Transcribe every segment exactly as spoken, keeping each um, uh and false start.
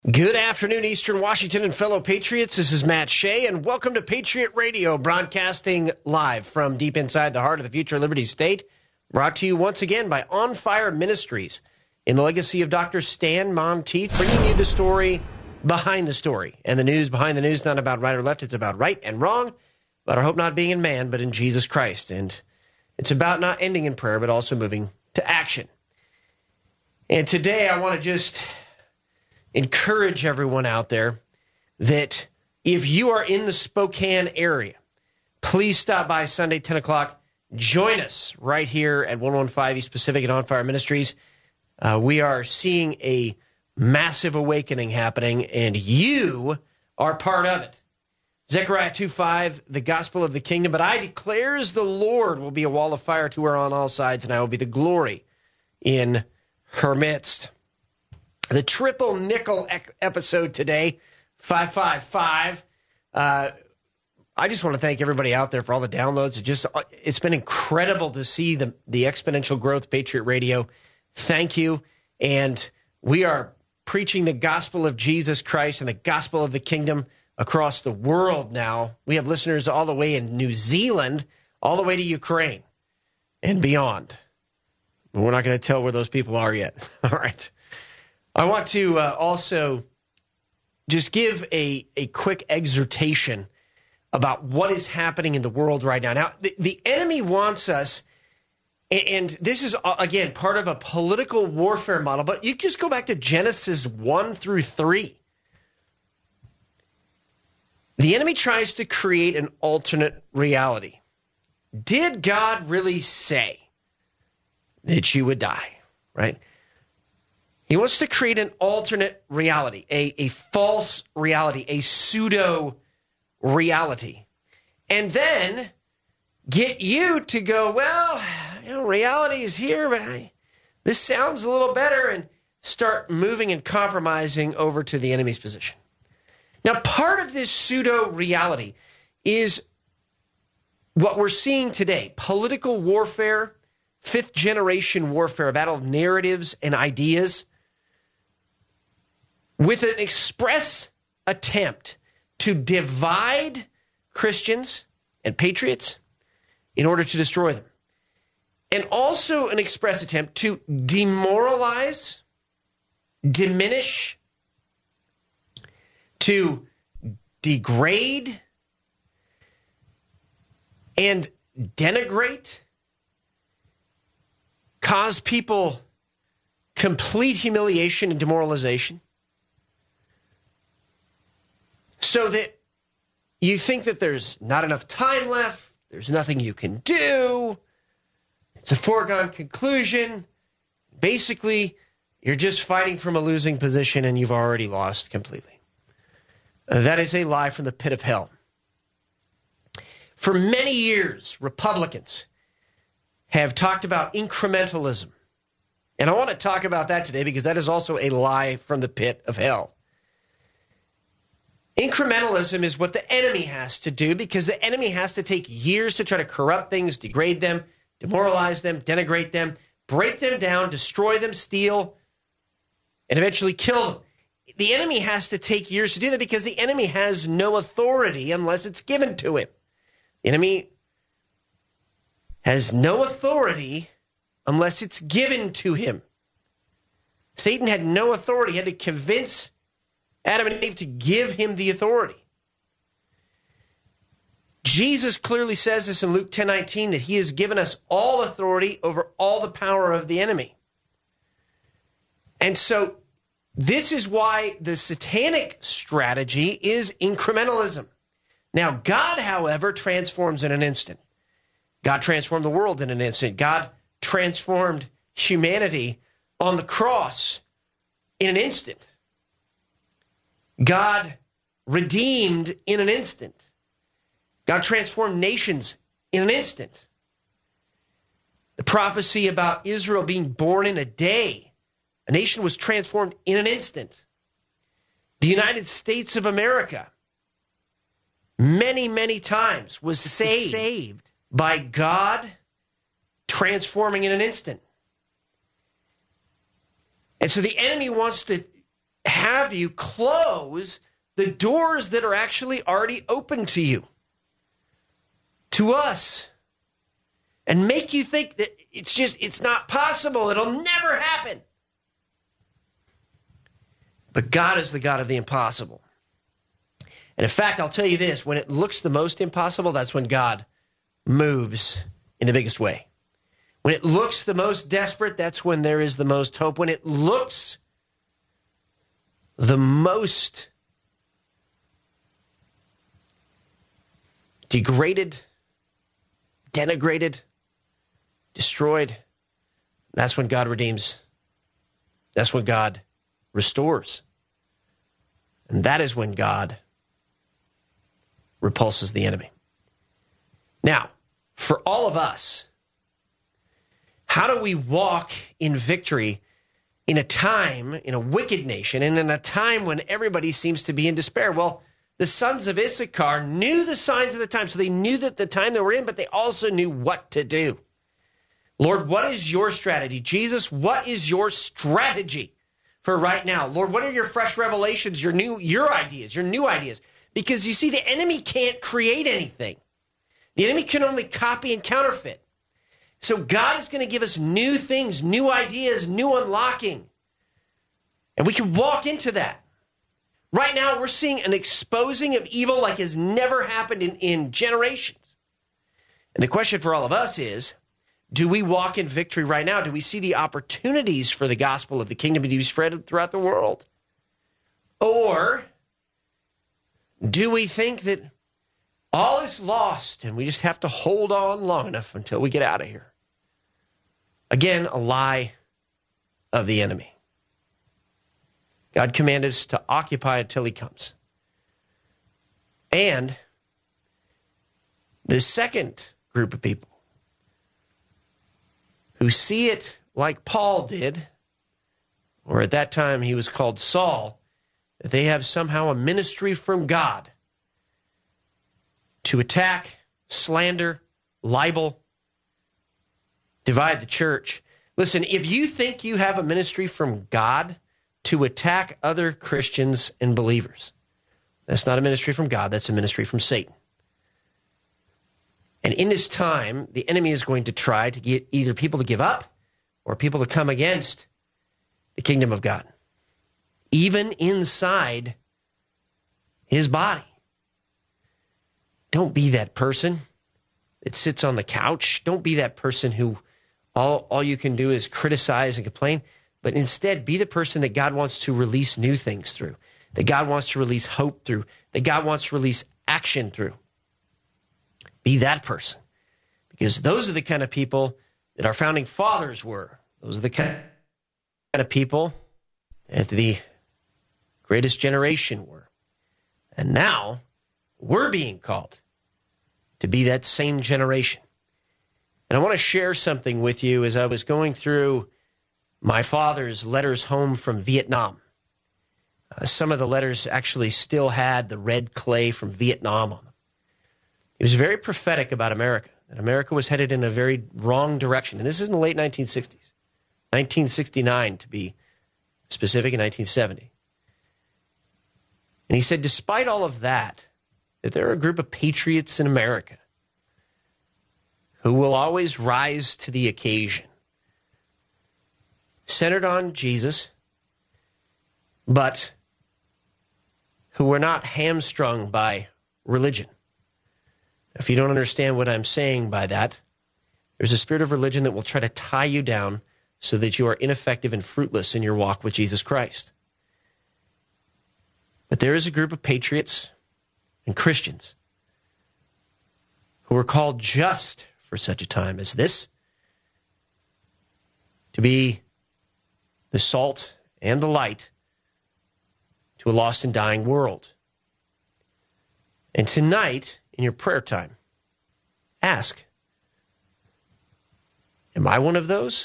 Good afternoon, Eastern Washington and fellow patriots. This is Matt Shea, and welcome to Patriot Radio, broadcasting live from deep inside the heart of the future Liberty State, brought to you once again by On Fire Ministries, in the legacy of Doctor Stan Monteith, bringing you the story behind the story. And the news behind the news, not about right or left, it's about right and wrong, but our hope not being in man, but in Jesus Christ. And it's about not ending in prayer, but also moving to action. And today I want to just encourage everyone out there that if you are in the Spokane area, please stop by Sunday, ten o'clock. Join us right here at one fifteen East Pacific and On Fire Ministries. Uh, we are seeing a massive awakening happening, and you are part of it. Zechariah two five, the gospel of the kingdom. But I declares the Lord will be a wall of fire to her on all sides, and I will be the glory in her midst. The triple nickel ec- episode today, five five five. Uh, I just want to thank everybody out there for all the downloads. It just, it's been incredible to see the, the exponential growth of Patriot Radio. Thank you. And we are preaching the gospel of Jesus Christ and the gospel of the kingdom across the world now. We have listeners all the way in New Zealand, all the way to Ukraine and beyond. But we're not going to tell where those people are yet. All right. I want to uh, also just give a, a quick exhortation about what is happening in the world right now. Now, the, the enemy wants us, and, and this is, uh, again, part of a political warfare model, but you just go back to Genesis one through three. The enemy tries to create an alternate reality. Did God really say that you would die, right? He wants to create an alternate reality, a, a false reality, a pseudo reality, and then get you to go, well, you know, reality is here, but I, this sounds a little better, and start moving and compromising over to the enemy's position. Now, part of this pseudo reality is what we're seeing today: political warfare, fifth generation warfare, a battle of narratives and ideas, with an express attempt to divide Christians and patriots in order to destroy them. And also an express attempt to demoralize, diminish, to degrade, and denigrate, cause people complete humiliation and demoralization, so that you think that there's not enough time left, there's nothing you can do, it's a foregone conclusion. Basically, you're just fighting from a losing position and you've already lost completely. Uh, that is a lie from the pit of hell. For many years, Republicans have talked about incrementalism. And I want to talk about that today because that is also a lie from the pit of hell. Incrementalism is what the enemy has to do because the enemy has to take years to try to corrupt things, degrade them, demoralize them, denigrate them, break them down, destroy them, steal, and eventually kill them. The enemy has to take years to do that because the enemy has no authority unless it's given to him. The enemy has no authority unless it's given to him. Satan had no authority. He had to convince Adam and Eve to give him the authority. Jesus clearly says this in Luke ten nineteen, that he has given us all authority over all the power of the enemy. And so this is why the satanic strategy is incrementalism. Now, God, however, transforms in an instant. God transformed the world in an instant. God transformed humanity on the cross in an instant. God redeemed in an instant. God transformed nations in an instant. The prophecy about Israel being born in a day, a nation was transformed in an instant. The United States of America, many, many times, was saved, saved by God transforming in an instant. And so the enemy wants to have you close the doors that are actually already open to you, to us, and make you think that it's just, it's not possible. It'll never happen. But God is the God of the impossible. And in fact, I'll tell you this, when it looks the most impossible, that's when God moves in the biggest way. When it looks the most desperate, that's when there is the most hope. When it looks the most degraded, denigrated, destroyed, that's when God redeems. That's when God restores. And that is when God repulses the enemy. Now, for all of us, how do we walk in victory in a time, in a wicked nation, and in a time when everybody seems to be in despair? Well, the sons of Issachar knew the signs of the time, so they knew that the time they were in, but they also knew what to do. Lord, what is your strategy? Jesus, what is your strategy for right now? Lord, what are your fresh revelations, your new, your ideas, your new ideas? Because you see, the enemy can't create anything. The enemy can only copy and counterfeit. So God is going to give us new things, new ideas, new unlocking. And we can walk into that. Right now, we're seeing an exposing of evil like has never happened in, in generations. And the question for all of us is, do we walk in victory right now? Do we see the opportunities for the gospel of the kingdom to be spread throughout the world? Or do we think that all is lost and we just have to hold on long enough until we get out of here? Again, a lie of the enemy. God commanded us to occupy until he comes. And the second group of people who see it like Paul did, or at that time he was called Saul, that they have somehow a ministry from God to attack, slander, libel, divide the church. Listen, if you think you have a ministry from God to attack other Christians and believers, that's not a ministry from God, that's a ministry from Satan. And in this time, the enemy is going to try to get either people to give up or people to come against the kingdom of God, even inside his body. Don't be that person that sits on the couch. Don't be that person who all, all you can do is criticize and complain, but instead be the person that God wants to release new things through, that God wants to release hope through, that God wants to release action through. Be that person, because those are the kind of people that our founding fathers were. Those are the kind of people that the greatest generation were. And now we're being called to be that same generation. And I want to share something with you as I was going through my father's letters home from Vietnam. Uh, some of the letters actually still had the red clay from Vietnam on them. He was very prophetic about America, that America was headed in a very wrong direction. And this is in the late nineteen sixties, nineteen sixty-nine to be specific, in nineteen seventy. And he said, despite all of that, that there are a group of patriots in America who will always rise to the occasion, centered on Jesus, but who are not hamstrung by religion. If you don't understand what I'm saying by that, there's a spirit of religion that will try to tie you down so that you are ineffective and fruitless in your walk with Jesus Christ. But there is a group of patriots and Christians who are called just for such a time as this to be the salt and the light to a lost and dying world. And tonight, in your prayer time, ask, am I one of those?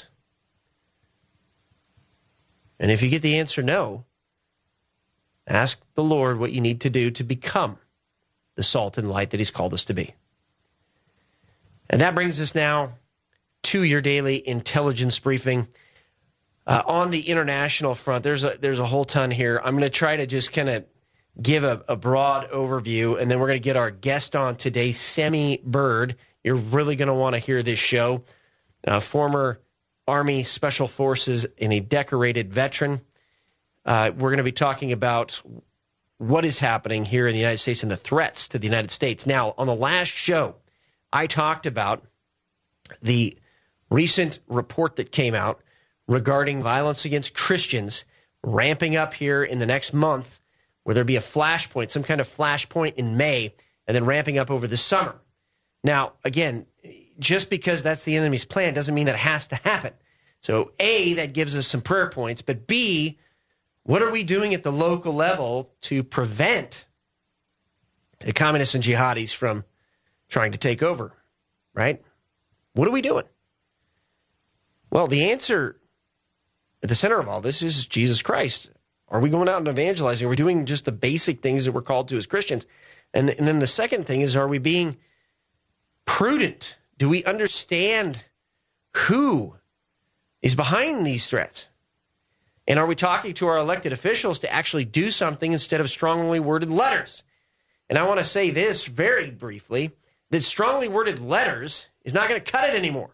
And if you get the answer no, ask the Lord what you need to do to become the salt and light that he's called us to be. And that brings us now to your daily intelligence briefing. Uh, on the international front, there's a, there's a whole ton here. I'm going to try to just kind of give a, a broad overview, and then we're going to get our guest on today, Semi Bird. You're really going to want to hear this show. Uh, former Army Special Forces and a decorated veteran. Uh, we're going to be talking about what is happening here in the United States and the threats to the United States. Now, on the last show, I talked about the recent report that came out regarding violence against Christians ramping up here in the next month, where there'll be a flashpoint, some kind of flashpoint in May, and then ramping up over the summer. Now, again, just because that's the enemy's plan doesn't mean that it has to happen. So, A, that gives us some prayer points, but B, what are we doing at the local level to prevent the communists and jihadis from trying to take over, right? What are we doing? Well, the answer at the center of all this is Jesus Christ. Are we going out and evangelizing? Are we doing just the basic things that we're called to as Christians? And, and then the second thing is, are we being prudent? Do we understand who is behind these threats? And are we talking to our elected officials to actually do something instead of strongly worded letters? And I want to say this very briefly, that strongly worded letters is not going to cut it anymore.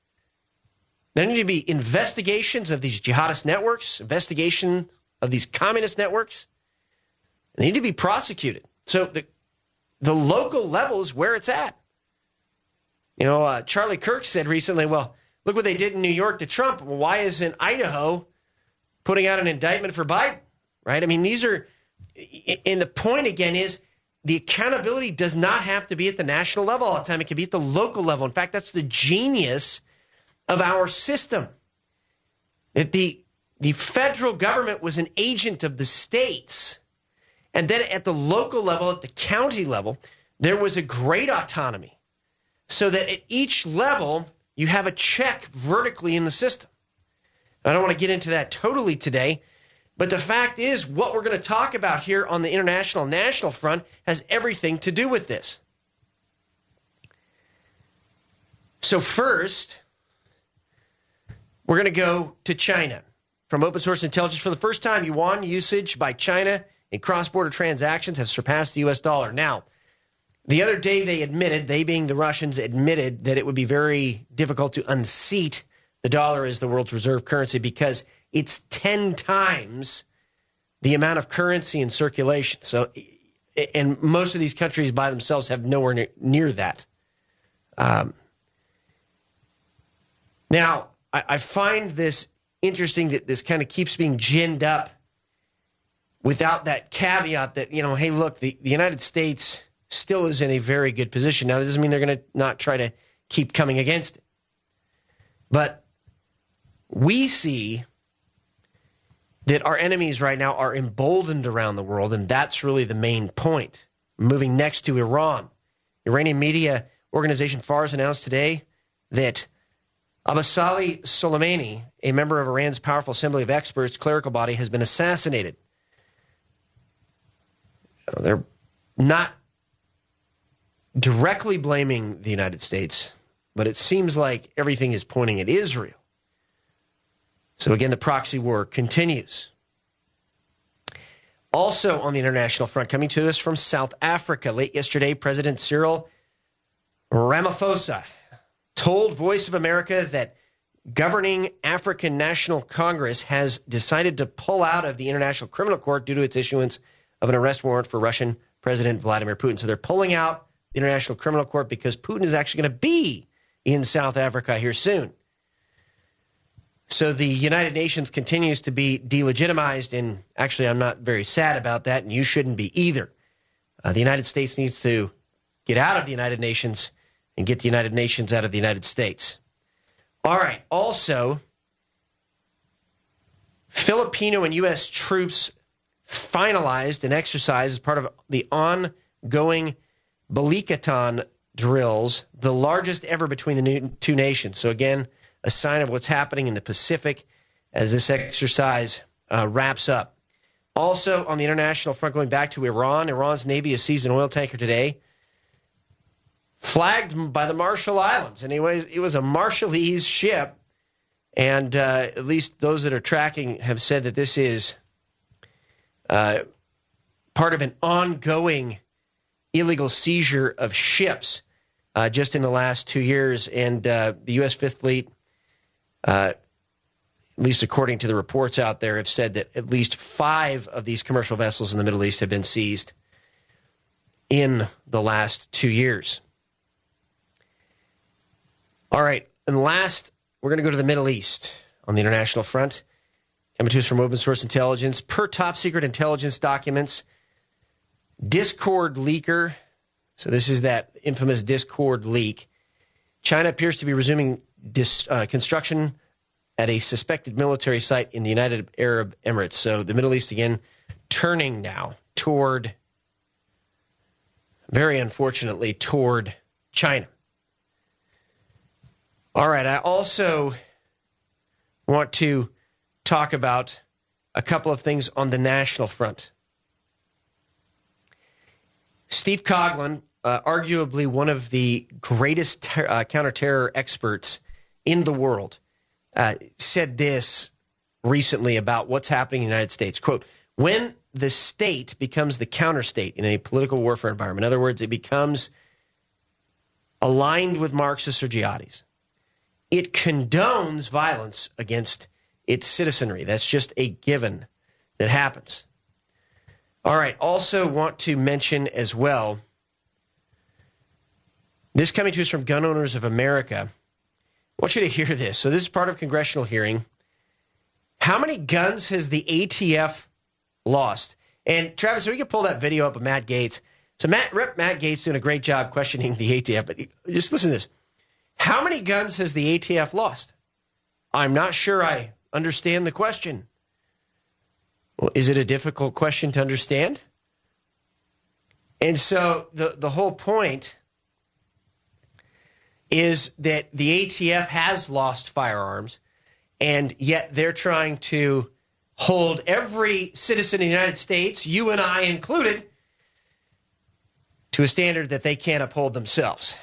There need to be investigations of these jihadist networks, investigation of these communist networks. They need to be prosecuted. So the, the local level is where it's at. You know, uh, Charlie Kirk said recently, well, look what they did in New York to Trump. Well, why isn't Idaho putting out an indictment for Biden? Right? I mean, these are, and the point again is the accountability does not have to be at the national level all the time. It can be at the local level. In fact, that's the genius of our system. That the, the federal government was an agent of the states. And then at the local level, at the county level, there was a great autonomy. So that at each level, you have a check vertically in the system. I don't want to get into that totally today, but the fact is what we're going to talk about here on the international and national front has everything to do with this. So first, we're going to go to China. From open source intelligence, for the first time, yuan usage by China in cross-border transactions have surpassed the U S dollar. Now, the other day they admitted, they being the Russians, admitted that it would be very difficult to unseat the dollar as the world's reserve currency because it's ten times the amount of currency in circulation. So, and most of these countries by themselves have nowhere near, near that. Um, now, I, I find this interesting that this kind of keeps being ginned up without that caveat that, you know, hey, look, the, the United States still is in a very good position. Now, that doesn't mean they're going to not try to keep coming against it. But we see that our enemies right now are emboldened around the world, and that's really the main point. Moving next to Iran. Iranian media organization Fars announced today that Abbasali Soleimani, a member of Iran's powerful assembly of experts clerical body, has been assassinated. They're not directly blaming the United States, but it seems like everything is pointing at Israel. So again, the proxy war continues. Also on the international front, coming to us from South Africa, late yesterday, President Cyril Ramaphosa told Voice of America that governing African National Congress has decided to pull out of the International Criminal Court due to its issuance of an arrest warrant for Russian President Vladimir Putin. So they're pulling out the International Criminal Court because Putin is actually going to be in South Africa here soon. So the United Nations continues to be delegitimized, and actually I'm not very sad about that, and you shouldn't be either. Uh, the United States needs to get out of the United Nations and get the United Nations out of the United States. All right, also, Filipino and U S troops finalized an exercise as part of the ongoing Balikatan drills, the largest ever between the new, two nations. So again, a sign of what's happening in the Pacific as this exercise uh, wraps up. Also, on the international front, going back to Iran, Iran's Navy has seized an oil tanker today, flagged by the Marshall Islands. Anyways, it was a Marshallese ship And uh, at least those that are tracking have said that this is uh, part of an ongoing illegal seizure of ships uh, just in the last two years. And uh, the U S Fifth Fleet, uh, at least according to the reports out there, have said that at least five of these commercial vessels in the Middle East have been seized in the last two years. All right, and last, we're going to go to the Middle East on the international front. Coming to us from open source intelligence. Per top secret intelligence documents, Discord leaker, so this is that infamous Discord leak. China appears to be resuming dis, uh, construction at a suspected military site in the United Arab Emirates. So the Middle East again turning now toward, very unfortunately, toward China. All right, I also want to talk about a couple of things on the national front. Steve Coughlin, uh, arguably one of the greatest ter- uh, counterterror experts in the world, uh, said this recently about what's happening in the United States. Quote, when the state becomes the counter-state in a political warfare environment, in other words, it becomes aligned with Marxists or jihadis, it condones violence against its citizenry. That's just a given that happens. All right, also want to mention as well, this coming to us from Gun Owners of America. I want you to hear this. So this is part of a congressional hearing. How many guns has the A T F lost? And Travis, we can pull that video up of Matt Gaetz. So Matt, Rep Matt Gaetz doing a great job questioning the A T F, but just listen to this. How many guns has the A T F lost? I'm not sure I understand the question. Well, is it a difficult question to understand? And so the, the whole point is that the A T F has lost firearms, and yet they're trying to hold every citizen in the United States, you and I included, to a standard that they can't uphold themselves.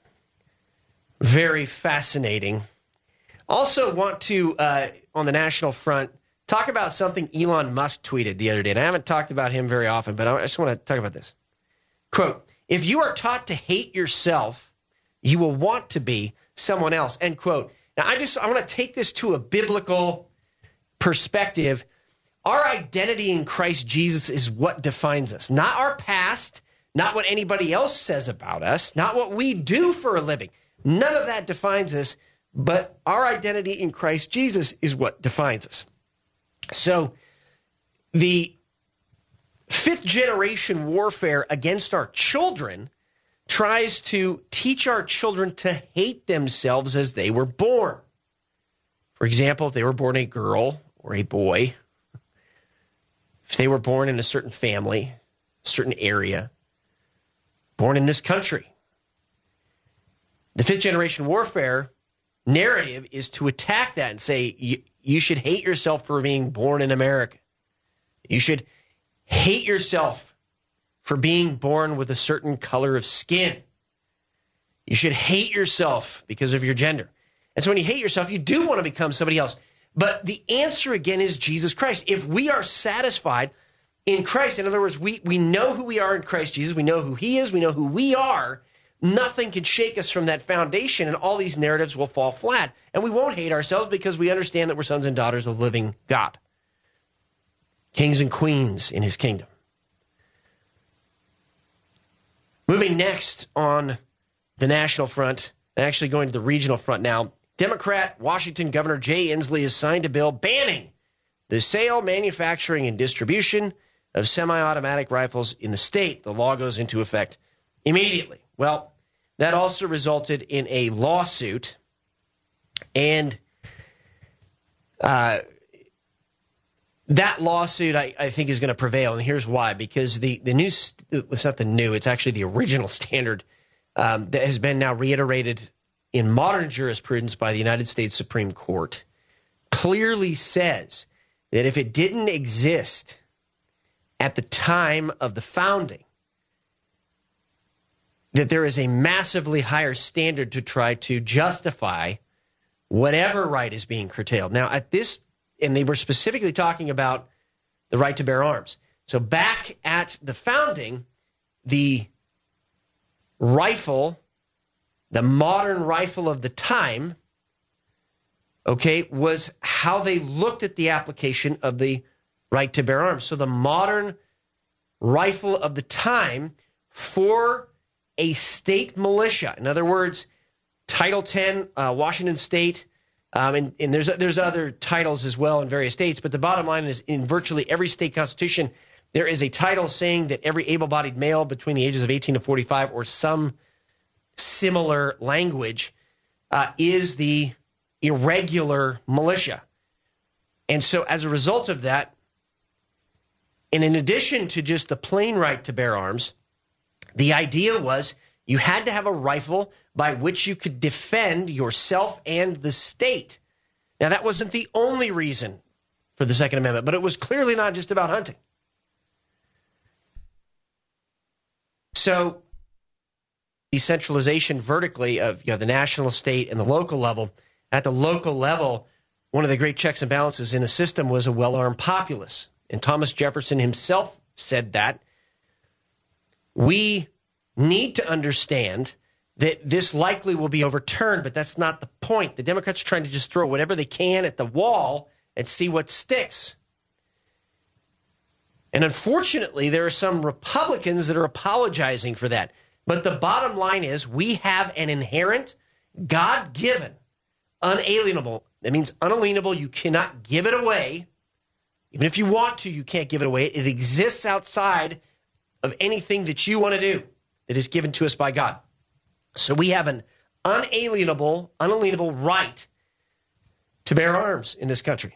Very fascinating. Also want to, uh, on the national front, talk about something Elon Musk tweeted the other day. And I haven't talked about him very often, but I just want to talk about this. Quote, if you are taught to hate yourself, you will want to be someone else, end quote. Now, I just, I want to take this to a biblical perspective. Our identity in Christ Jesus is what defines us, not our past, not what anybody else says about us, not what we do for a living. None of that defines us, but our identity in Christ Jesus is what defines us. So the fifth generation warfare against our children tries to teach our children to hate themselves as they were born. For example, if they were born a girl or a boy, if they were born in a certain family, a certain area, born in this country. The fifth generation warfare narrative is to attack that and say, you, you should hate yourself for being born in America. You should hate yourself for being born with a certain color of skin. You should hate yourself because of your gender. And so when you hate yourself, you do want to become somebody else. But the answer again is Jesus Christ. If we are satisfied in Christ, in other words, we, we know who we are in Christ Jesus, we know who he is, we know who we are, nothing can shake us from that foundation, and all these narratives will fall flat. And we won't hate ourselves because we understand that we're sons and daughters of the living God. Kings and queens in his kingdom. Moving next on the national front, and actually going to the regional front now, Democrat Washington Governor Jay Inslee has signed a bill banning the sale, manufacturing, and distribution of semi-automatic rifles in the state. The law goes into effect immediately. Well, that also resulted in a lawsuit, and uh, that lawsuit, I, I think, is going to prevail, and here's why. Because the, the new, it's not the new, it's actually the original standard um, that has been now reiterated in modern jurisprudence by the United States Supreme Court, clearly says that if it didn't exist at the time of the founding, that there is a massively higher standard to try to justify whatever right is being curtailed. Now, at this, and they were specifically talking about the right to bear arms. So back at the founding, the rifle, the modern rifle of the time, okay, was how they looked at the application of the right to bear arms. So the modern rifle of the time for a state militia, in other words, Title ten, uh, Washington State, um, and, and there's there's other titles as well in various states, but the bottom line is in virtually every state constitution, there is a title saying that every able-bodied male between the ages of eighteen to forty-five or some similar language uh, is the irregular militia. And so as a result of that, and in addition to just the plain right to bear arms, the idea was you had to have a rifle by which you could defend yourself and the state. Now, that wasn't the only reason for the Second Amendment, but it was clearly not just about hunting. So decentralization vertically of you know, the national, state, and the local level. At the local level, one of the great checks and balances in the system was a well-armed populace. And Thomas Jefferson himself said that. We need to understand that this likely will be overturned, but that's not the point. The Democrats are trying to just throw whatever they can at the wall and see what sticks. And unfortunately, there are some Republicans that are apologizing for that. But the bottom line is we have an inherent, God-given, unalienable, that means unalienable, you cannot give it away. Even if you want to, you can't give it away. It exists outside of anything that you want to do that is given to us by God. So we have an unalienable, unalienable right to bear arms in this country.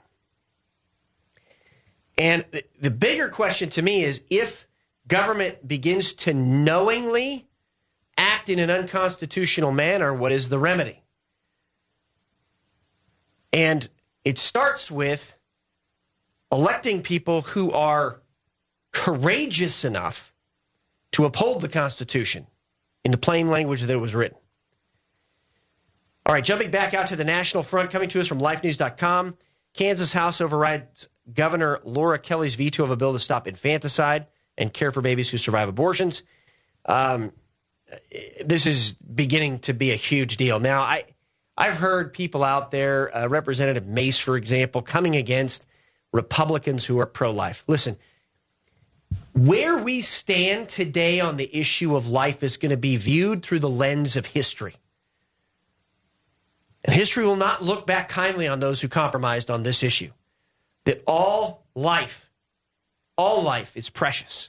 And the, the bigger question to me is if government begins to knowingly act in an unconstitutional manner, what is the remedy? And it starts with electing people who are courageous enough to uphold the Constitution in the plain language that it was written. All right, jumping back out to the national front, coming to us from life news dot com. Kansas House overrides Governor Laura Kelly's veto of a bill to stop infanticide and care for babies who survive abortions. Um, this is beginning to be a huge deal. Now, I, I've heard people out there, uh, Representative Mace, for example, coming against Republicans who are pro-life. Listen, where we stand today on the issue of life is going to be viewed through the lens of history. And history will not look back kindly on those who compromised on this issue. That all life, all life is precious.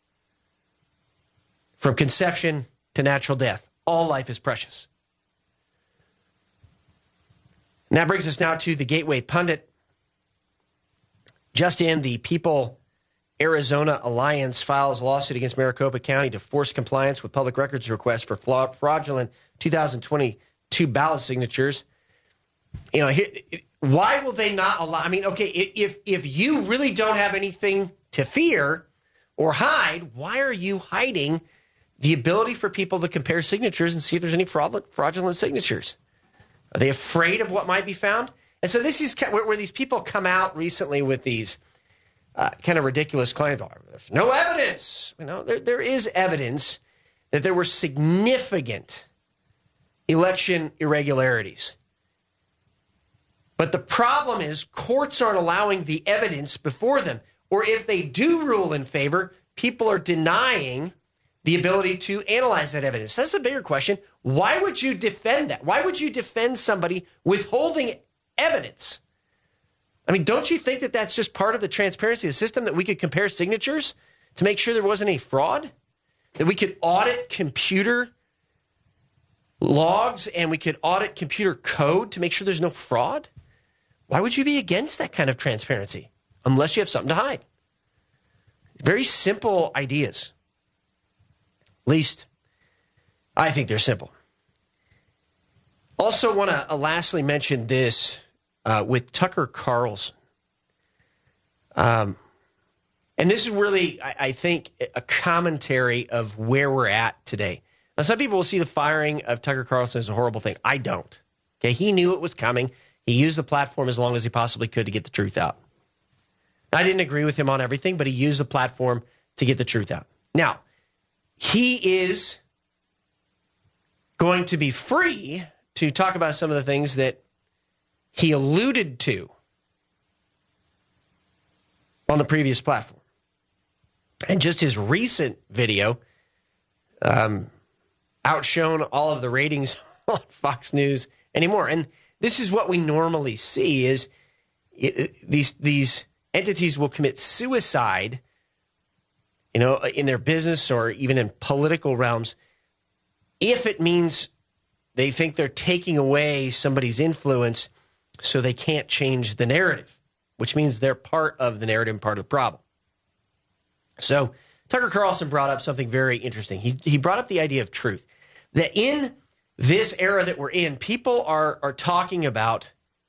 From conception to natural death, all life is precious. And that brings us now to the Gateway Pundit. Just in, the People Arizona Alliance files a lawsuit against Maricopa County to force compliance with public records requests for fraudulent two thousand twenty-two ballot signatures. You know, why will they not allow? I mean, okay, if if you really don't have anything to fear or hide, why are you hiding the ability for people to compare signatures and see if there's any fraudulent, fraudulent signatures? Are they afraid of what might be found? And so this is where, where these people come out recently with these uh, kind of ridiculous claims. There's no evidence. You know, there, there is evidence that there were significant election irregularities. But the problem is courts aren't allowing the evidence before them. Or if they do rule in favor, people are denying the ability to analyze that evidence. That's a bigger question. Why would you defend that? Why would you defend somebody withholding evidence? I mean, don't you think that that's just part of the transparency of the system, that we could compare signatures to make sure there wasn't any fraud? That we could audit computer logs and we could audit computer code to make sure there's no fraud? Why would you be against that kind of transparency unless you have something to hide? Very simple ideas. At least, I think they're simple. Also want to uh, lastly mention this uh, with Tucker Carlson. Um, and this is really, I, I think, a commentary of where we're at today. Now, some people will see the firing of Tucker Carlson as a horrible thing. I don't. Okay, he knew it was coming. He used the platform as long as he possibly could to get the truth out. I didn't agree with him on everything, but he used the platform to get the truth out. Now, he is going to be free to talk about some of the things that he alluded to on the previous platform. And just his recent video um, outshone all of the ratings on Fox News anymore. And this is what we normally see is it, these these entities will commit suicide, you know, in their business or even in political realms, if it means they think they're taking away somebody's influence so they can't change the narrative, which means they're part of the narrative and part of the problem. So Tucker Carlson brought up something very interesting. He he brought up the idea of truth, that in this era that we're in, people are are talking about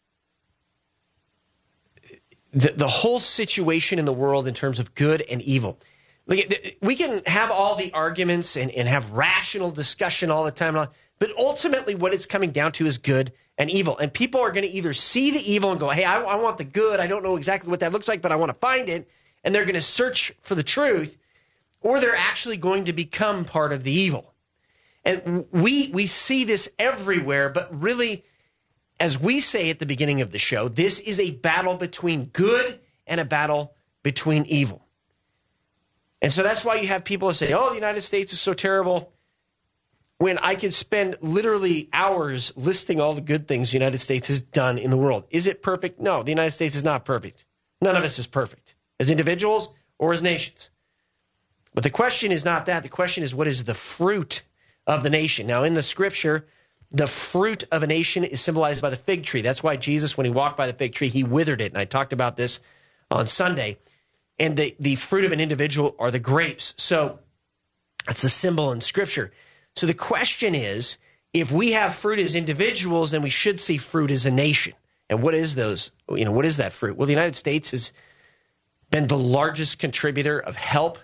the, the whole situation in the world in terms of good and evil. We can have all the arguments and, and have rational discussion all the time, but ultimately what it's coming down to is good and evil. And people are going to either see the evil and go, hey, I, I want the good. I don't know exactly what that looks like, but I want to find it. And they're going to search for the truth, or they're actually going to become part of the evil. And we we see this everywhere, but really, as we say at the beginning of the show, this is a battle between good and a battle between evil. And so that's why you have people that say, oh, the United States is so terrible, when I could spend literally hours listing all the good things the United States has done in the world. Is it perfect? No, the United States is not perfect. None of us is perfect, as individuals or as nations. But the question is not that. The question is, what is the fruit of the nation? Now, in the scripture, the fruit of a nation is symbolized by the fig tree. That's why Jesus, when he walked by the fig tree, he withered it. And I talked about this on Sunday. And the, the fruit of an individual are the grapes. So that's a symbol in scripture. So the question is, if we have fruit as individuals, then we should see fruit as a nation. And what is those? You know, what is that fruit? Well, the United States has been the largest contributor of help,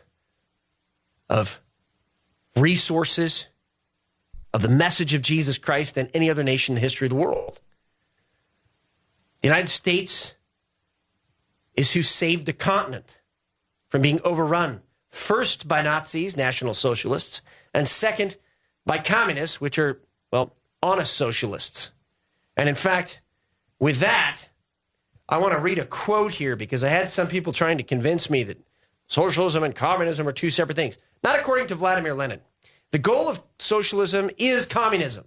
of resources, of the message of Jesus Christ than any other nation in the history of the world. The United States is who saved the continent from being overrun, first by Nazis, National Socialists, and second by communists, which are, well, honest socialists. And in fact, with that, I want to read a quote here because I had some people trying to convince me that socialism and communism are two separate things. Not according to Vladimir Lenin. The goal of socialism is communism.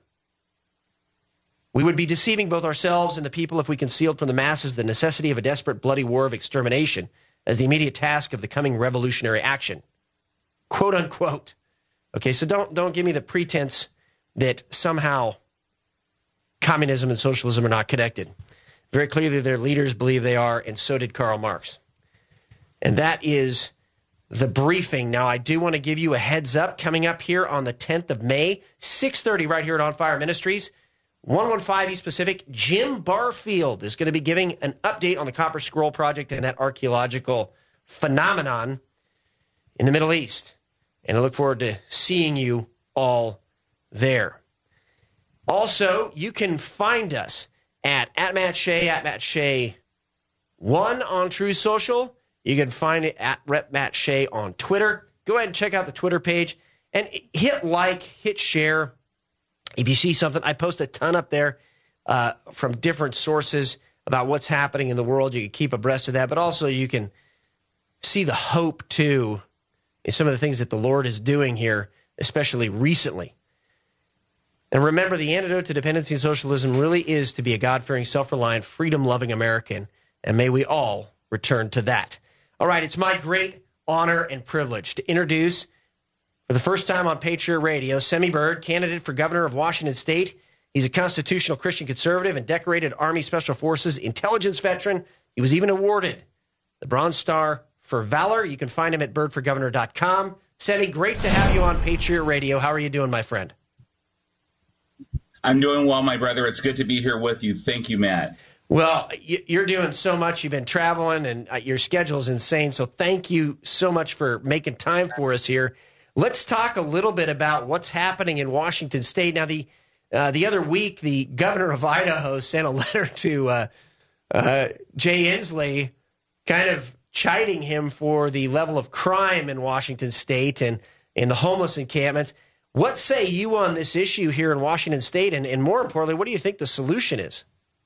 We would be deceiving both ourselves and the people if we concealed from the masses the necessity of a desperate, bloody war of extermination as the immediate task of the coming revolutionary action. Quote, unquote. Okay, so don't, don't give me the pretense that somehow communism and socialism are not connected. Very clearly, their leaders believe they are, and so did Karl Marx. And that is the briefing. Now, I do want to give you a heads up coming up here on the tenth of May, six thirty right here at On Fire Ministries, one fifteen East Pacific. Jim Barfield is going to be giving an update on the Copper Scroll Project and that archaeological phenomenon in the Middle East. And I look forward to seeing you all there. Also, you can find us at, at Matt Shea, at Matt Shea one on True Social. You can find it at Rep Matt Shea on Twitter. Go ahead and check out the Twitter page and hit like, hit share. If you see something, I post a ton up there uh, from different sources about what's happening in the world. You can keep abreast of that, but also you can see the hope, too, in some of the things that the Lord is doing here, especially recently. And remember, the antidote to dependency and socialism really is to be a God-fearing, self-reliant, freedom-loving American, and may we all return to that. All right, it's my great honor and privilege to introduce, for the first time on Patriot Radio, Semi Bird, candidate for governor of Washington State. He's a constitutional Christian conservative and decorated Army Special Forces intelligence veteran. He was even awarded the Bronze Star for Valor. You can find him at bird for governor dot com. Semi, great to have you on Patriot Radio. How are you doing, my friend? I'm doing well, my brother. It's good to be here with you. Thank you, Matt. Well, you're doing so much. You've been traveling, and your schedule is insane. So thank you so much for making time for us here. Let's talk a little bit about what's happening in Washington State. Now, the, Uh, the other week, the governor of Idaho sent a letter to uh, uh, Jay Inslee, kind of chiding him for the level of crime in Washington State and in the homeless encampments. What say you on this issue here in Washington State? And, and more importantly, what do you think the solution is?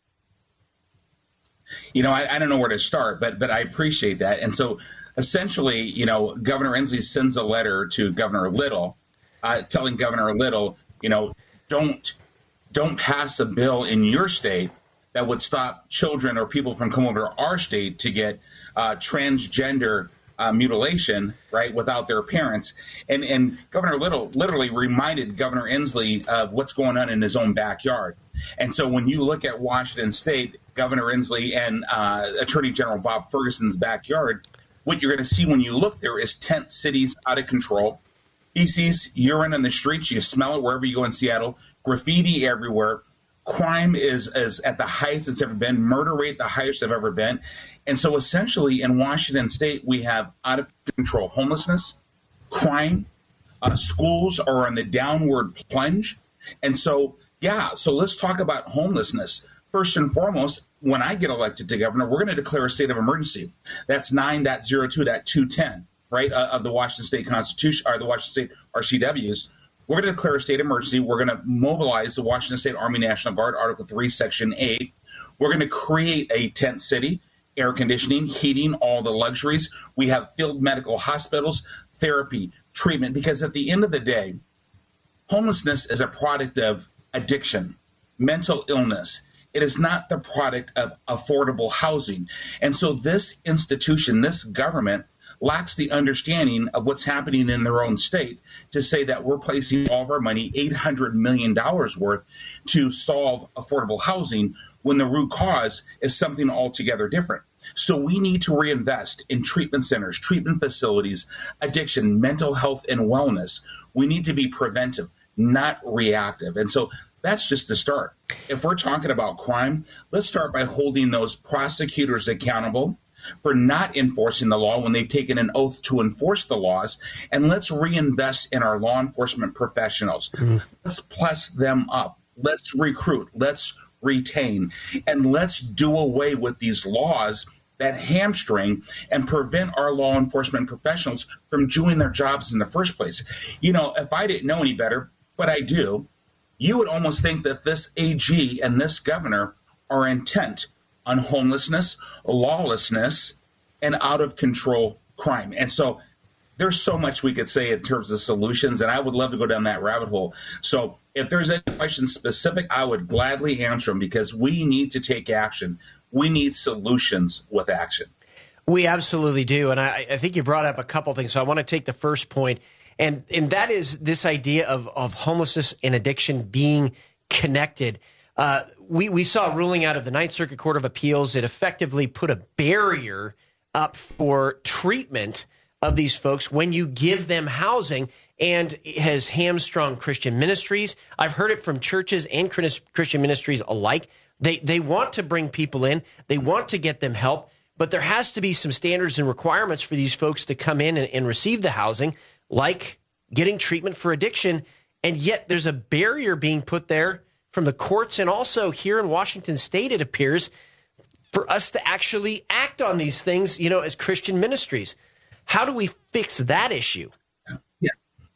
You know, I, I don't know where to start, but but I appreciate that. And so essentially, you know, Governor Inslee sends a letter to Governor Little, uh, telling Governor Little, you know, don't don't pass a bill in your state that would stop children or people from coming over to our state to get uh, transgender uh, mutilation, right, without their parents. And and Governor Little literally reminded Governor Inslee of what's going on in his own backyard. And so when you look at Washington State, Governor Inslee and uh, Attorney General Bob Ferguson's backyard, what you're going to see when you look there is tent cities out of control. Feces, urine in the streets. You smell it wherever you go in Seattle. Graffiti everywhere. Crime is, is at the highest it's ever been. Murder rate, the highest I've ever been. And so essentially in Washington State, we have out of control homelessness, crime. Uh, schools are on the downward plunge. And so, yeah, so let's talk about homelessness. First and foremost, when I get elected to governor, we're going to declare a state of emergency. That's nine point oh two point two ten, right, uh, of the Washington State Constitution, or the Washington State R C Ws. We're going to declare a state of emergency. We're going to mobilize the Washington State Army National Guard, Article three, Section eight. We're going to create a tent city, air conditioning, heating, all the luxuries. We have field medical hospitals, therapy, treatment, because at the end of the day, homelessness is a product of addiction, mental illness. It is not the product of affordable housing. And so this institution, this government, lacks the understanding of what's happening in their own state to say that we're placing all of our money, eight hundred million dollars worth, to solve affordable housing when the root cause is something altogether different. So we need to reinvest in treatment centers, treatment facilities, addiction, mental health, and wellness. We need to be preventive, not reactive. And so that's just the start. If we're talking about crime, let's start by holding those prosecutors accountable for not enforcing the law when they've taken an oath to enforce the laws. And let's reinvest in our law enforcement professionals. Mm. Let's plus them up. Let's recruit. Let's retain. And let's do away with these laws that hamstring and prevent our law enforcement professionals from doing their jobs in the first place. You know, if I didn't know any better, but I do, you would almost think that this A G and this governor are intent on homelessness, lawlessness, and out of control crime. And so there's so much we could say in terms of solutions, and I would love to go down that rabbit hole. So if there's any questions specific, I would gladly answer them, because we need to take action. We need solutions with action. We absolutely do. And I, I think you brought up a couple things. So I want to take the first point. And and that is this idea of, of homelessness and addiction being connected. Uh, we, we saw a ruling out of the Ninth Circuit Court of Appeals that effectively put a barrier up for treatment of these folks when you give them housing, and has hamstrung Christian ministries. I've heard it from churches and Christian ministries alike. They, they want to bring people in. They want to get them help, but there has to be some standards and requirements for these folks to come in and, and receive the housing, like getting treatment for addiction. And yet there's a barrier being put there from the courts, and also here in Washington State, it appears, for us to actually act on these things, you know, as Christian ministries. How do we fix that issue? Yeah.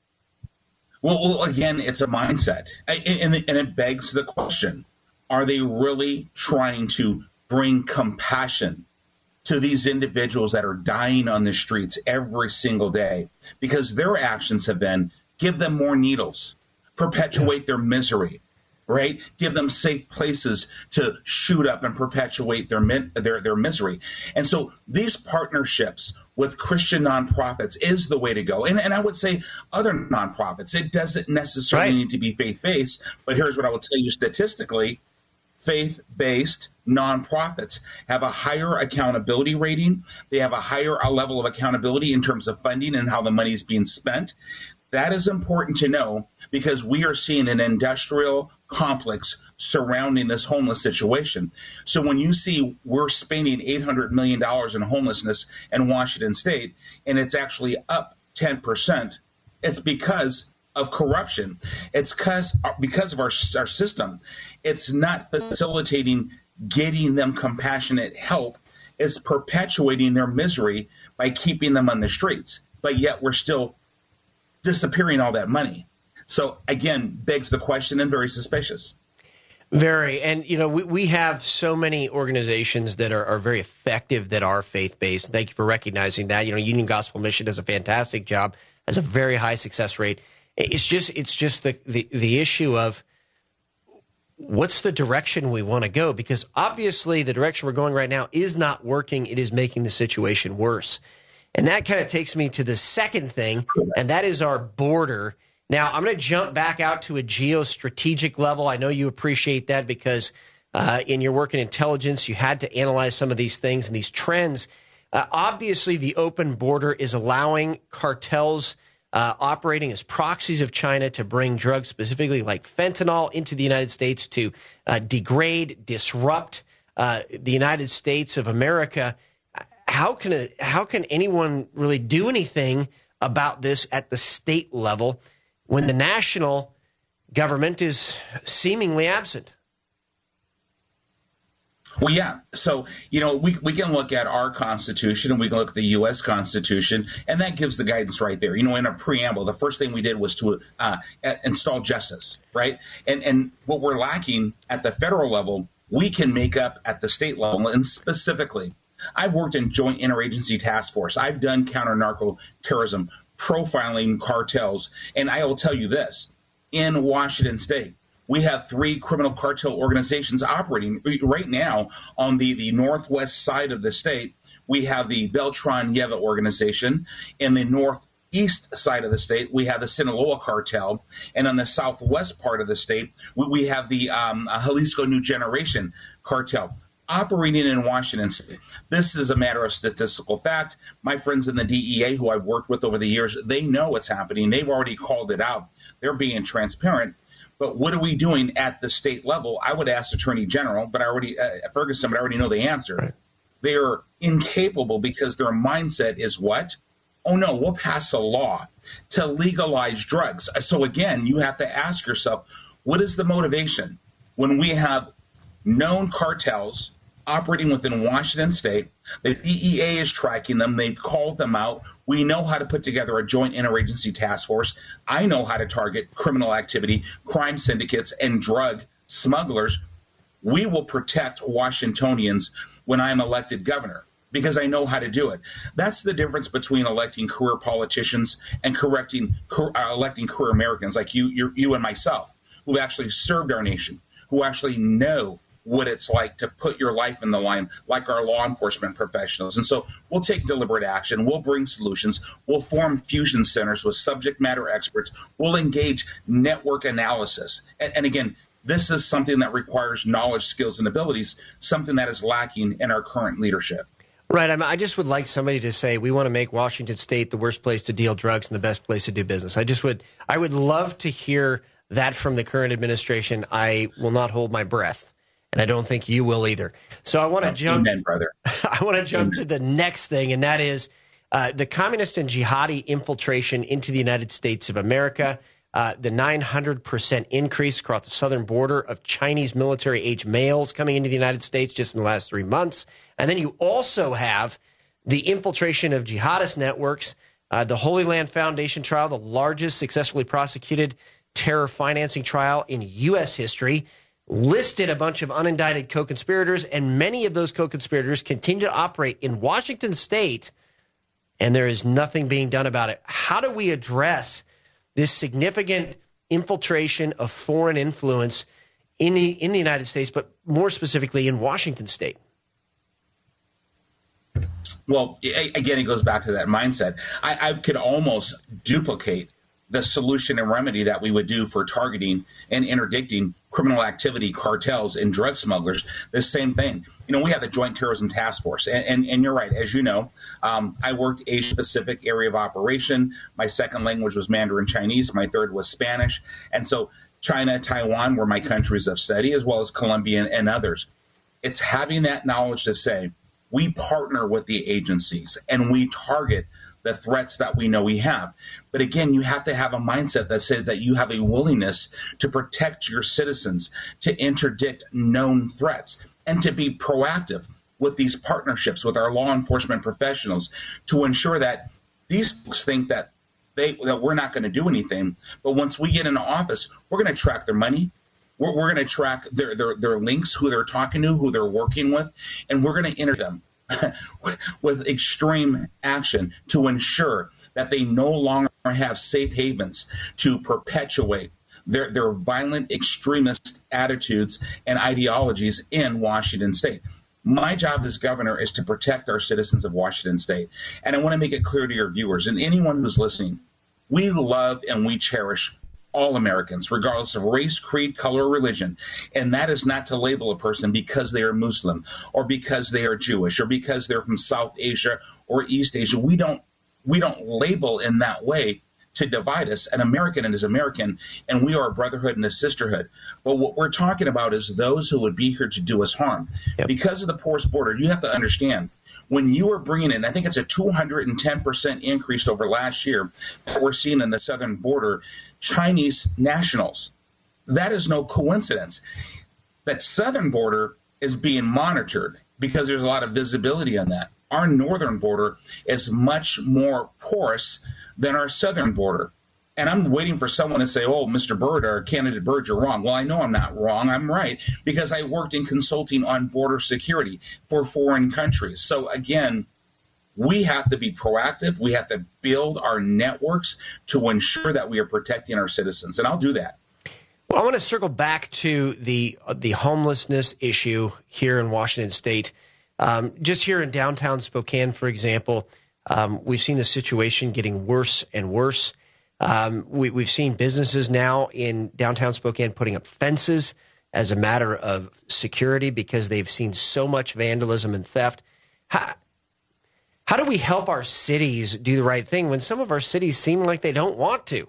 Well, well again, it's a mindset. And, and it begs the question, are they really trying to bring compassion to these individuals that are dying on the streets every single day? Because their actions have been give them more needles, perpetuate their misery, right? Give them safe places to shoot up and perpetuate their their their misery. And so these partnerships with Christian nonprofits is the way to go. And, and I would say other nonprofits. It doesn't necessarily right. need to be faith-based, but here's what I will tell you statistically. Faith-based nonprofits have a higher accountability rating. They have a higher level of accountability in terms of funding and how the money is being spent. That is important to know, because we are seeing an industrial complex surrounding this homeless situation. So when you see we're spending eight hundred million dollars in homelessness in Washington State, and it's actually up ten percent, it's because of corruption. It's because because of our our system. It's not facilitating getting them compassionate help. It's perpetuating their misery by keeping them on the streets. But yet we're still disappearing all that money. So again, begs the question and very suspicious. Very. And, you know, we, we have so many organizations that are, are very effective that are faith-based. Thank you for recognizing that. You know, Union Gospel Mission does a fantastic job, has a very high success rate. It's just it's just the, the, the issue of what's the direction we want to go? Because obviously the direction we're going right now is not working. It is making the situation worse. And that kind of takes me to the second thing, and that is our border. Now, I'm going to jump back out to a geostrategic level. I know you appreciate that because uh, in your work in intelligence, you had to analyze some of these things and these trends. Uh, obviously, the open border is allowing cartels uh, operating as proxies of China to bring drugs, specifically like fentanyl, into the United States to uh, degrade, disrupt uh, the United States of America. How can a, how can anyone really do anything about this at the state level when the national government is seemingly absent? Well, yeah. So, you know, we, we can look at our Constitution and we can look at the U S Constitution, and that gives the guidance right there. You know, in a preamble, the first thing we did was to uh, install justice, right? And, and what we're lacking at the federal level, we can make up at the state level. And specifically, I've worked in Joint Interagency Task Force. I've done counter-narco terrorism, profiling cartels. And I will tell you this, in Washington State, we have three criminal cartel organizations operating right now on the, the northwest side of the state. We have the Beltran Yeva organization. In the northeast side of the state, we have the Sinaloa cartel. And on the southwest part of the state, we, we have the um, Jalisco New Generation cartel operating in Washington State. This is a matter of statistical fact. My friends in the D E A who I've worked with over the years, they know what's happening. They've already called it out. They're being transparent. But what are we doing at the state level? I would ask Attorney General, but I already, uh, Ferguson, but I already know the answer. Right. They are incapable because their mindset is what? Oh, no, we'll pass a law to legalize drugs. So again, you have to ask yourself, what is the motivation when we have known cartels operating within Washington State? The D E A is tracking them. They've called them out. We know how to put together a joint interagency task force. I know how to target criminal activity, crime syndicates, and drug smugglers. We will protect Washingtonians when I'm elected governor because I know how to do it. That's the difference between electing career politicians and correcting, uh, electing career Americans like you, you, you and myself, who actually served our nation, who actually know what it's like to put your life in the line, like our law enforcement professionals. And so we'll take deliberate action. We'll bring solutions. We'll form fusion centers with subject matter experts. We'll engage network analysis. And, and again, this is something that requires knowledge, skills, and abilities, something that is lacking in our current leadership. Right. I mean, I just would like somebody to say, we want to make Washington State the worst place to deal drugs and the best place to do business. I just would, I would love to hear that from the current administration. I will not hold my breath. And I don't think you will either. So I want to jump. Amen, brother. I want to jump to the next thing, and that is uh, the communist and jihadi infiltration into the United States of America. Uh, the nine hundred percent increase across the southern border of Chinese military-age males coming into the United States just in the last three months, and then you also have the infiltration of jihadist networks. Uh, the Holy Land Foundation trial, the largest successfully prosecuted terror financing trial in U S history, listed a bunch of unindicted co-conspirators, and many of those co-conspirators continue to operate in Washington State, and there is nothing being done about it. How do we address this significant infiltration of foreign influence in the, in the United States, but more specifically in Washington State? Well, again, it goes back to that mindset. I, I could almost duplicate the solution and remedy that we would do for targeting and interdicting criminal activity, cartels, and drug smugglers. The same thing. You know, we have the Joint Terrorism Task Force. And, and, and you're right. As you know, um, I worked Asia-Pacific area of operation. My second language was Mandarin Chinese. My third was Spanish. And so China, Taiwan were my countries of study, as well as Colombia and, and others. It's having that knowledge to say, we partner with the agencies and we target the threats that we know we have. But again, you have to have a mindset that says that you have a willingness to protect your citizens, to interdict known threats, and to be proactive with these partnerships with our law enforcement professionals to ensure that these folks think that they that we're not going to do anything. But once we get into office, we're going to track their money. We're, we're going to track their, their, their links, who they're talking to, who they're working with, and we're going to enter them with extreme action to ensure that they no longer have safe havens to perpetuate their, their violent extremist attitudes and ideologies in Washington State. My job as governor is to protect our citizens of Washington State. And I want to make it clear to your viewers and anyone who's listening, we love and we cherish all Americans, regardless of race, creed, color, or religion. And that is not to label a person because they are Muslim or because they are Jewish or because they're from South Asia or East Asia. We don't we don't label in that way to divide us. An American is American, and we are a brotherhood and a sisterhood. But what we're talking about is those who would be here to do us harm. Yep. Because of the porous border, you have to understand, when you are bringing in, I think it's a two hundred ten percent increase over last year that we're seeing in the southern border, Chinese nationals. That is no coincidence. That southern border is being monitored because there's a lot of visibility on that. Our northern border is much more porous than our southern border. And I'm waiting for someone to say, oh, Mister Byrd or candidate Byrd, you're wrong. Well, I know I'm not wrong. I'm right because I worked in consulting on border security for foreign countries. So again, we have to be proactive. We have to build our networks to ensure that we are protecting our citizens. And I'll do that. Well, I want to circle back to the uh, the homelessness issue here in Washington State. Um, just here in downtown Spokane, for example, um, we've seen the situation getting worse and worse. Um, we, we've seen businesses now in downtown Spokane putting up fences as a matter of security because they've seen so much vandalism and theft. How, how do we help our cities do the right thing when some of our cities seem like they don't want to?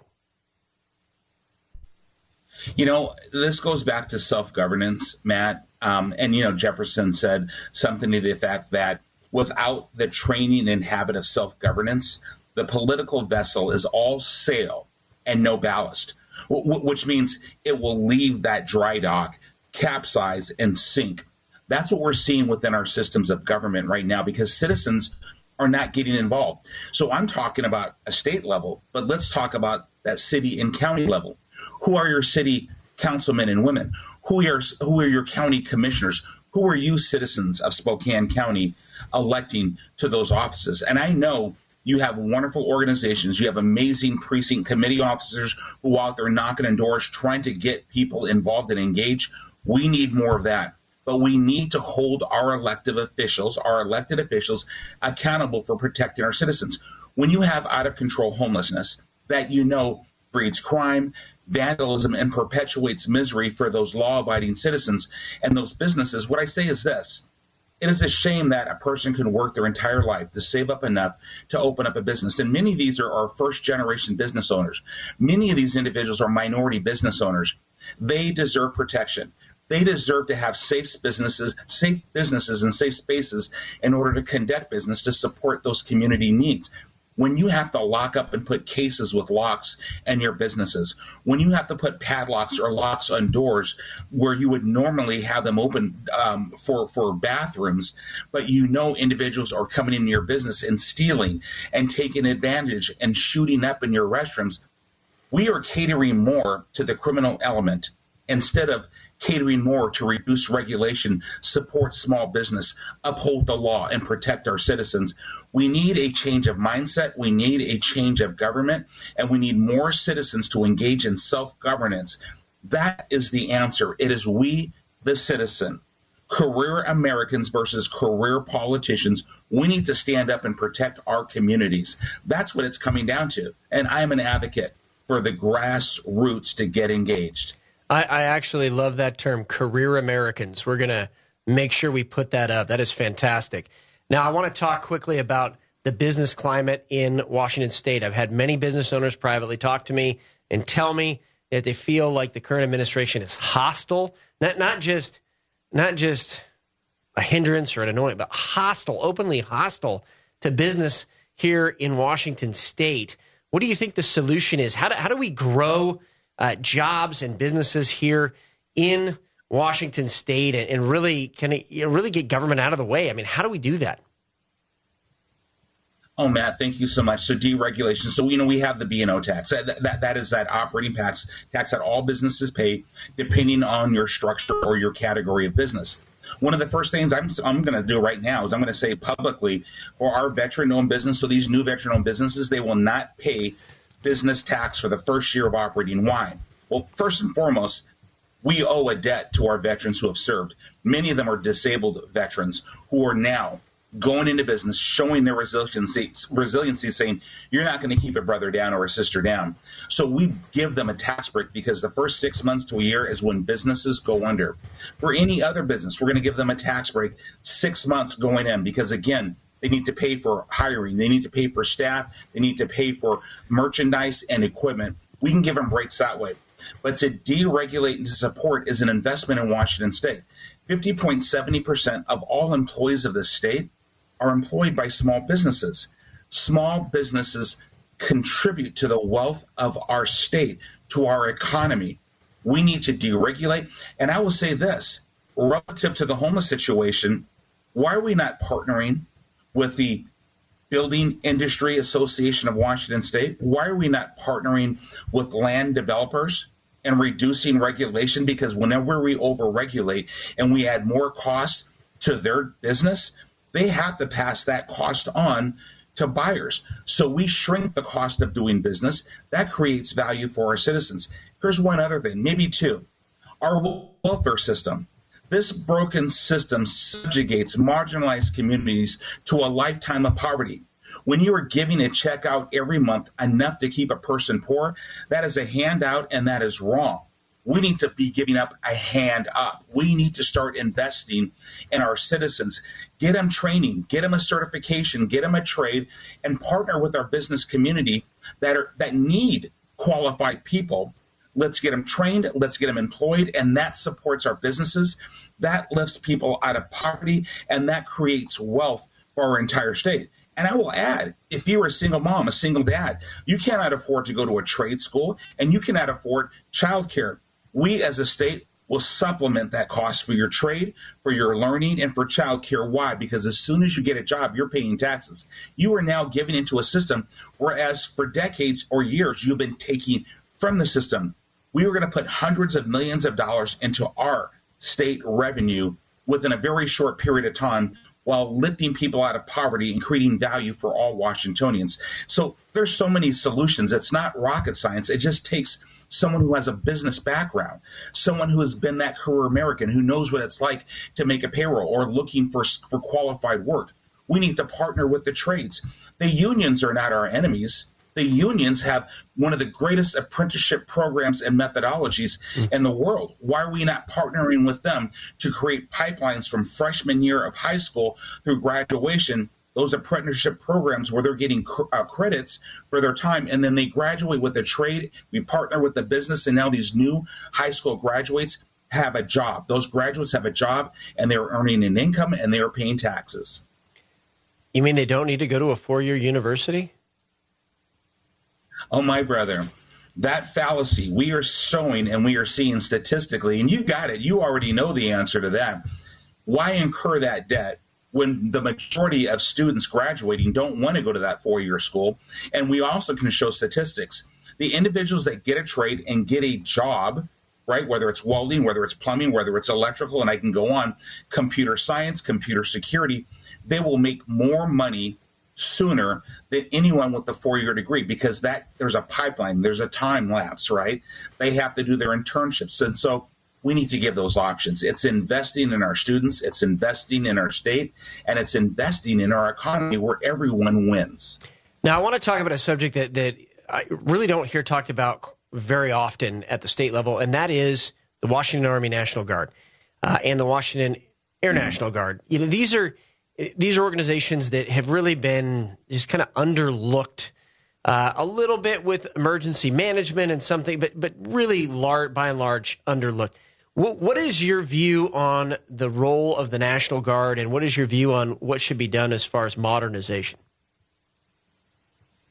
You know, this goes back to self-governance, Matt. Um, and, you know, Jefferson said something to the effect that without the training and habit of self-governance, the political vessel is all sail and no ballast, w- which means it will leave that dry dock, capsize, and sink. That's what we're seeing within our systems of government right now because citizens are not getting involved. So I'm talking about a state level, but let's talk about that city and county level. Who are your city councilmen and women? Who are, who are your county commissioners? Who are you citizens of Spokane County electing to those offices? And I know you have wonderful organizations. You have amazing precinct committee officers who are out there knocking on doors, trying to get people involved and engaged. We need more of that. But we need to hold our elected officials, our elected officials, accountable for protecting our citizens. When you have out of control homelessness that you know breeds crime, vandalism, and perpetuates misery for those law-abiding citizens and those businesses, what I say is this. It is a shame that a person can work their entire life to save up enough to open up a business. And many of these are our first-generation business owners. Many of these individuals are minority business owners. They deserve protection. They deserve to have safe businesses, safe businesses and safe spaces in order to conduct business to support those community needs. When you have to lock up and put cases with locks in your businesses, when you have to put padlocks or locks on doors where you would normally have them open um, for, for bathrooms, but you know individuals are coming into your business and stealing and taking advantage and shooting up in your restrooms, we are catering more to the criminal element instead of catering more to reduce regulation, support small business, uphold the law, and protect our citizens. We need a change of mindset. We need a change of government, and we need more citizens to engage in self-governance. That is the answer. It is we, the citizen, career Americans versus career politicians. We need to stand up and protect our communities. That's what it's coming down to. And I'm an advocate for the grassroots to get engaged. I, I actually love that term, career Americans. We're going to make sure we put that up. That is fantastic. Now, I want to talk quickly about the business climate in Washington State. I've had many business owners privately talk to me and tell me that they feel like the current administration is hostile, not not just not just a hindrance or an annoyance, but hostile, openly hostile to business here in Washington State. what do you think the solution is? How do, how do we grow uh, jobs and businesses here in Washington State and, and really kind of you know, really get government out of the way? I mean, how do we do that? Oh, Matt, thank you so much. So deregulation. So, you know, we have the B and O tax. That, that, that is that operating tax, tax that all businesses pay depending on your structure or your category of business. One of the first things I'm, I'm going to do right now is I'm going to say publicly for our veteran-owned business, so these new veteran-owned businesses, they will not pay business tax for the first year of operating. Why? Well, first and foremost, we owe a debt to our veterans who have served. Many of them are disabled veterans who are now going into business, showing their resiliency, resiliency, saying, you're not going to keep a brother down or a sister down. So we give them a tax break because the first six months to a year is when businesses go under. For any other business, we're going to give them a tax break six months going in because, again, they need to pay for hiring. They need to pay for staff. They need to pay for merchandise and equipment. We can give them breaks that way. But to deregulate and to support is an investment in Washington State. fifty point seven zero percent of all employees of the state are employed by small businesses. Small businesses contribute to the wealth of our state, to our economy. We need to deregulate. And I will say this, relative to the homeless situation, why are we not partnering with the Building Industry Association of Washington State? Why are we not partnering with land developers and reducing regulation? Because whenever we overregulate and we add more costs to their business, they have to pass that cost on to buyers. So we shrink the cost of doing business. That creates value for our citizens. Here's one other thing, maybe two. Our welfare system. This broken system subjugates marginalized communities to a lifetime of poverty. When you are giving a check out every month enough to keep a person poor, that is a handout and that is wrong. We need to be giving up a hand up. We need to start investing in our citizens. Get them training, get them a certification, get them a trade, and partner with our business community that are that need qualified people. Let's get them trained, let's get them employed, and that supports our businesses. That lifts people out of poverty, and that creates wealth for our entire state. And I will add, if you're a single mom, a single dad, you cannot afford to go to a trade school, and you cannot afford childcare. We as a state will supplement that cost for your trade, for your learning, and for childcare. Why? Because as soon as you get a job, you're paying taxes. You are now giving into a system, whereas for decades or years, you've been taking from the system. We were going to put hundreds of millions of dollars into our state revenue within a very short period of time while lifting people out of poverty and creating value for all Washingtonians. So there's so many solutions. It's not rocket science. It just takes someone who has a business background, someone who has been that career American, who knows what it's like to make a payroll or looking for, for qualified work. We need to partner with the trades. The unions are not our enemies. The unions have one of the greatest apprenticeship programs and methodologies mm. in the world. Why are we not partnering with them to create pipelines from freshman year of high school through graduation, those apprenticeship programs where they're getting cr- uh, credits for their time, and then they graduate with a trade. We partner with the business, and now these new high school graduates have a job. Those graduates have a job, and they're earning an income, and they are paying taxes. You mean they don't need to go to a four-year university? Oh, my brother, that fallacy we are showing and we are seeing statistically, and you got it. You already know the answer to that. Why incur that debt when the majority of students graduating don't want to go to that four-year school? And we also can show statistics. The individuals that get a trade and get a job, right, whether it's welding, whether it's plumbing, whether it's electrical, and I can go on, computer science, computer security, they will make more money sooner than anyone with a four-year degree because that there's a pipeline, there's a time lapse, right? They have to do their internships. And so we need to give those options. It's investing in our students, it's investing in our state, and it's investing in our economy where everyone wins. Now, I want to talk about a subject that, that I really don't hear talked about very often at the state level, and that is the Washington Army National Guard uh, and the Washington Air mm-hmm. National Guard. You know, these are These are organizations that have really been just kind of underlooked uh, a little bit with emergency management and something, but but really large, by and large, underlooked. What, what is your view on the role of the National Guard, and what is your view on what should be done as far as modernization?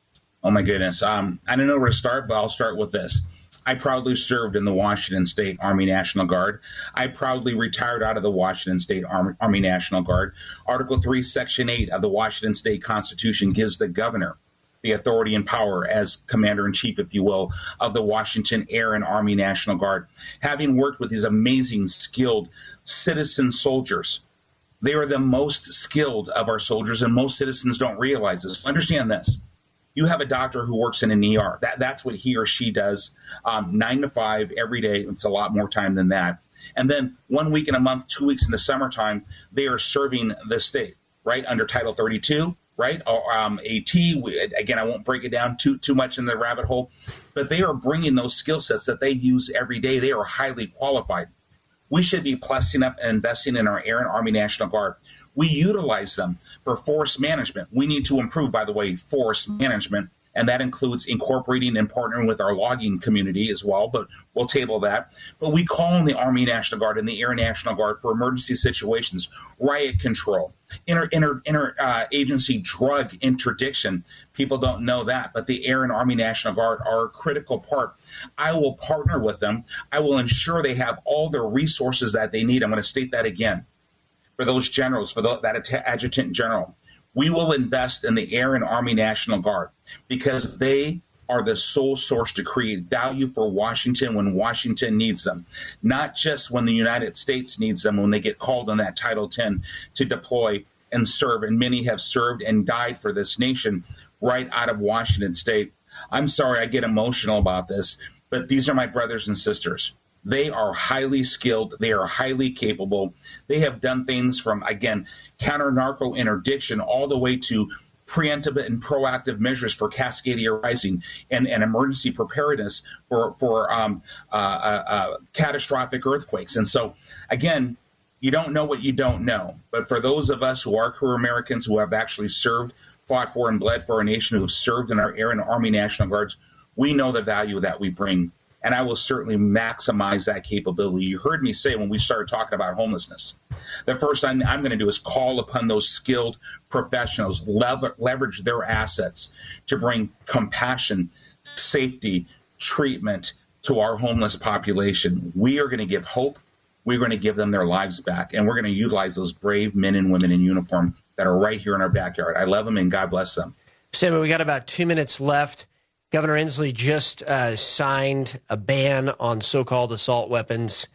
Oh, my goodness. Um, I don't know where to start, but I'll start with this. I proudly served in the Washington State Army National Guard. I proudly retired out of the Washington State Army, Army National Guard. Article three, Section eight of the Washington State Constitution gives the governor the authority and power as commander-in-chief, if you will, of the Washington Air and Army National Guard. Having worked with these amazing, skilled citizen soldiers, they are the most skilled of our soldiers, and most citizens don't realize this. Understand this. You have a doctor who works in an E R. That, that's what he or she does, um, nine to five every day. It's a lot more time than that. And then one week in a month, two weeks in the summertime, they are serving the state, right, under Title thirty-two, right, or um, AT. Again, I won't break it down too, too much in the rabbit hole, but they are bringing those skill sets that they use every day. They are highly qualified. We should be plussing up and investing in our Air and Army National Guard. We utilize them for force management. We need to improve, by the way, force management, and that includes incorporating and partnering with our logging community as well, but we'll table that. But we call on the Army National Guard and the Air National Guard for emergency situations, riot control, inter, inter, inter uh, agency drug interdiction. People don't know that, but the Air and Army National Guard are a critical part. I will partner with them. I will ensure they have all the resources that they need. I'm going to state that again. For those generals, for the, that adjutant general, we will invest in the Air and Army National Guard because they are the sole source to create value for Washington when Washington needs them, not just when the United States needs them when they get called on that Title ten to deploy and serve. And many have served and died for this nation right out of Washington State. I'm sorry I get emotional about this, but these are my brothers and sisters. They are highly skilled. They are highly capable. They have done things from, again, counter-narco interdiction all the way to preemptive and proactive measures for Cascadia Rising and, and emergency preparedness for, for um, uh, uh, uh, catastrophic earthquakes. And so, again, you don't know what you don't know. But for those of us who are career Americans who have actually served, fought for, and bled for our nation, who have served in our Air and Army National Guards, we know the value that we bring. And I will certainly maximize that capability. You heard me say when we started talking about homelessness, the first thing I'm going to do is call upon those skilled professionals, lever, leverage their assets to bring compassion, safety, treatment to our homeless population. We are going to give hope. We're going to give them their lives back. And we're going to utilize those brave men and women in uniform that are right here in our backyard. I love them and God bless them. Sammy, we got about two minutes left. Governor Inslee just uh, signed a ban on so-called assault weapons.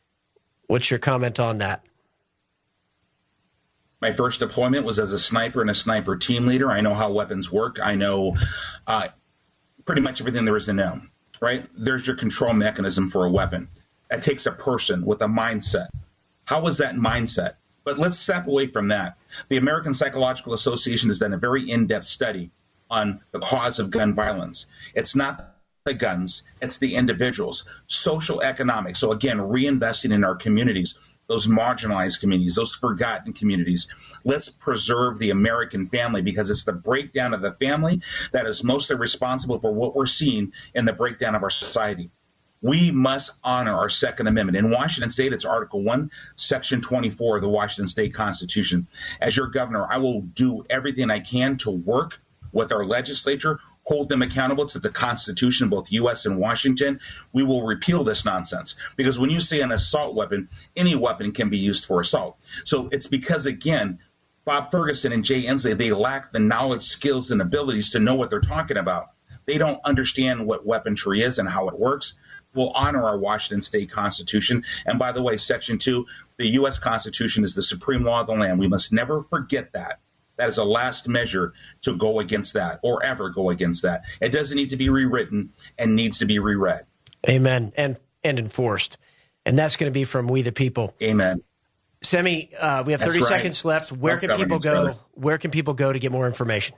What's your comment on that? My first deployment was as a sniper and a sniper team leader. I know how weapons work. I know uh, pretty much everything there is to know, right? There's your control mechanism for a weapon. That takes a person with a mindset. How was that mindset? But let's step away from that. The American Psychological Association has done a very in-depth study on the cause of gun violence. It's not the guns, it's the individuals. Social economics. So again, reinvesting in our communities, those marginalized communities, those forgotten communities. Let's preserve the American family because it's the breakdown of the family that is mostly responsible for what we're seeing in the breakdown of our society. We must honor our Second Amendment. In Washington State, it's Article one, Section twenty-four of the Washington State Constitution. As your governor, I will do everything I can to work with our legislature, hold them accountable to the Constitution, both U S and Washington. We will repeal this nonsense. Because when you say an assault weapon, any weapon can be used for assault. So it's because, again, Bob Ferguson and Jay Inslee, they lack the knowledge, skills, and abilities to know what they're talking about. They don't understand what weaponry is and how it works. We'll honor our Washington State Constitution. And by the way, Section two, the U S Constitution is the supreme law of the land. We must never forget that. That is a last measure to go against that or ever go against that. It doesn't need to be rewritten and needs to be reread. Amen. And and enforced. And that's going to be from We the People. Amen. Semi, uh, we have thirty right. seconds left. Where can people go? Brother. Where can people go to get more information?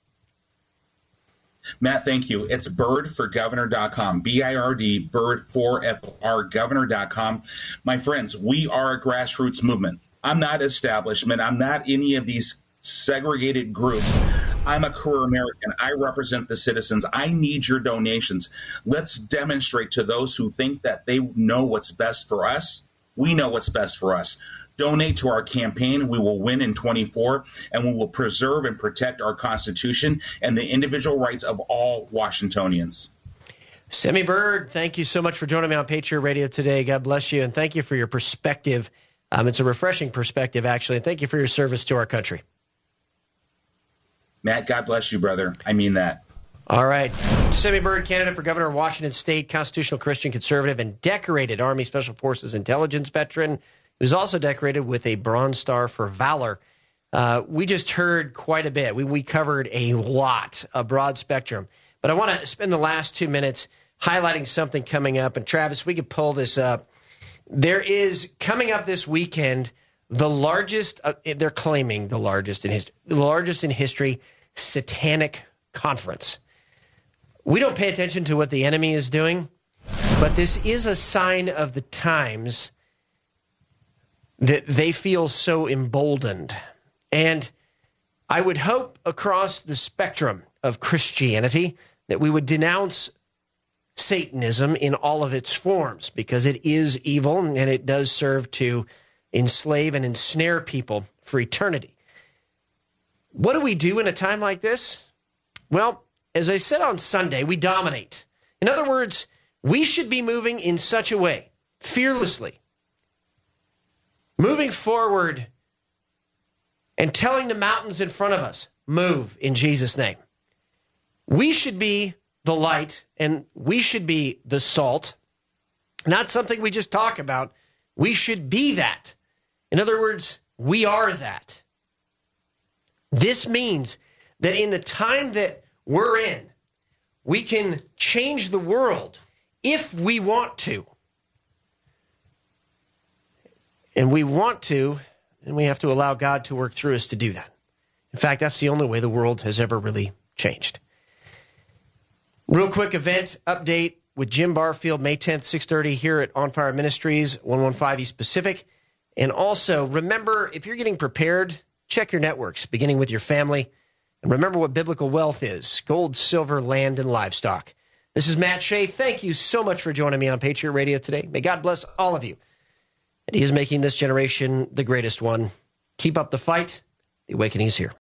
Matt, thank you. It's bird for governor dot com, B I R D, bird for F R, governor dot com. My friends, we are a grassroots movement. I'm not establishment. I'm not any of these segregated groups. I'm a career American. I represent the citizens. I need your donations. Let's demonstrate to those who think that they know what's best for us. We know what's best for us. Donate to our campaign. We will win in twenty-four, and we will preserve and protect our Constitution and the individual rights of all Washingtonians. Semi Bird, thank you so much for joining me on Patriot Radio today. God bless you, and thank you for your perspective. Um, it's a refreshing perspective, actually, and thank you for your service to our country. Matt, God bless you, brother. I mean that. All right. Semi Bird, candidate for governor of Washington State, constitutional Christian conservative, and decorated Army Special Forces intelligence veteran. He was also decorated with a Bronze Star for Valor. Uh, we just heard quite a bit. We, we covered a lot, a broad spectrum. But I want to spend the last two minutes highlighting something coming up. And Travis, if we could pull this up. There is coming up this weekend the largest, uh, they're claiming the largest in history, the largest in history, satanic conference. We don't pay attention to what the enemy is doing, but this is a sign of the times that they feel so emboldened. And I would hope across the spectrum of Christianity that we would denounce Satanism in all of its forms, because it is evil and it does serve to enslave and ensnare people for eternity. What do we do in a time like this? Well, as I said on Sunday, we dominate. In other words, we should be moving in such a way, fearlessly, moving forward and telling the mountains in front of us, move in Jesus' name. We should be the light, and we should be the salt, not something we just talk about. We should be that. In other words, we are that. This means that in the time that we're in, we can change the world if we want to. And we want to, and we have to allow God to work through us to do that. In fact, that's the only way the world has ever really changed. Real quick event update with Jim Barfield, May tenth, six thirty here at On Fire Ministries, one fifteen East Pacific. And also, remember, if you're getting prepared, check your networks, beginning with your family. And remember what biblical wealth is: gold, silver, land, and livestock. This is Matt Shea. Thank you so much for joining me on Patriot Radio today. May God bless all of you. And he is making this generation the greatest one. Keep up the fight. The awakening is here.